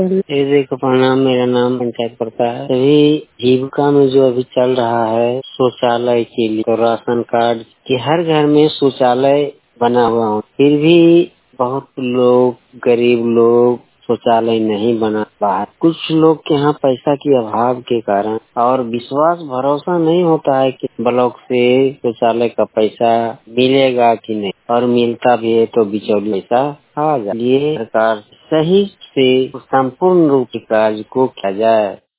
ये देखो प्रणाम, मेरा नाम पंचायत करता है। अभी जीविका में जो अभी चल रहा है शौचालय के लिए, तो राशन कार्ड कि हर घर में शौचालय बना हुआ हो, फिर भी बहुत लोग, गरीब लोग शौचालय नहीं बना पा रहे। कुछ लोग के यहाँ पैसा की अभाव के कारण और विश्वास भरोसा नहीं होता है कि ब्लॉक से शौचालय का पैसा मिलेगा कि नहीं, और मिलता भी है तो बिचौलिया पैसा आ जाए। ये सरकार सही से संपूर्ण रूप से कार्य को किया जाए।